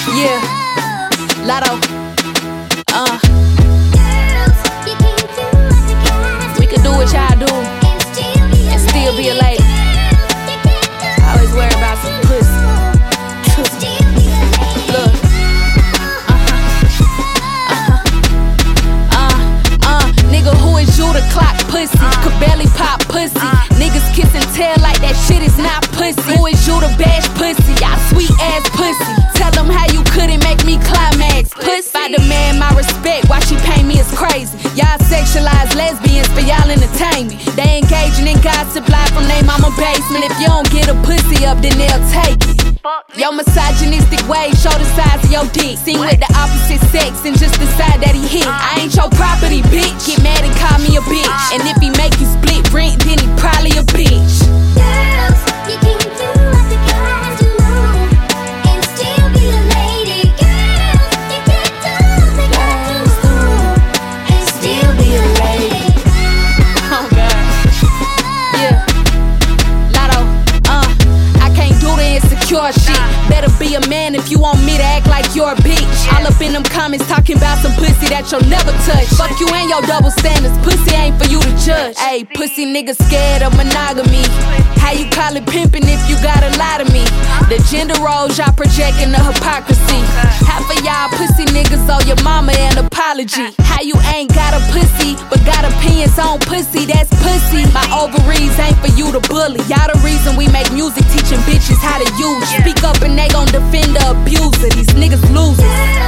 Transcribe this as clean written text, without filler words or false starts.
Yeah, Lotto. We could do what y'all do and still be a lady. I always worry about some pussy. Look. Nigga, who is you to clock pussy? Could barely pop pussy. Niggas kiss and tell like that shit is not pussy. Who is you to bash pussy? Y'all sweet ass pussy. Tell them how you couldn't make me climax. Pussy. If I demand my respect, why she pay me is crazy. Y'all sexualize lesbians for y'all entertainment. They engaging in gossip live from they mama basement. If you don't get a pussy up, then they'll take it. Your misogynistic ways show the size of your dick. Seen with the opposite sex and just decide that he hit. I ain't your property, bitch. Get mad and call me a bitch. And if he make you split rent, then he probably a bitch. Girls, you can do what the guys do and still be a lady. Girls, you can do what the guys do and still be a lady. Oh God. Yeah. Lotto. I can't do the insecure shit. Better be a man if you want me to act like you're a bitch. All up in them comments talking about some pussy that you'll never touch. Fuck you and your double standards. Pussy ain't for you to judge. Ayy, pussy niggas scared of monogamy. How you call it pimping if you gotta lie to me? The gender roles y'all projecting the hypocrisy. Half of y'all pussy niggas owe your mama an apology. How you ain't got a pussy but got opinions on pussy? That's pussy. My ovaries ain't for you to bully. Y'all the reason we make music teaching bitches how to use. Speak up and they gon' defend the abuser. These niggas losers.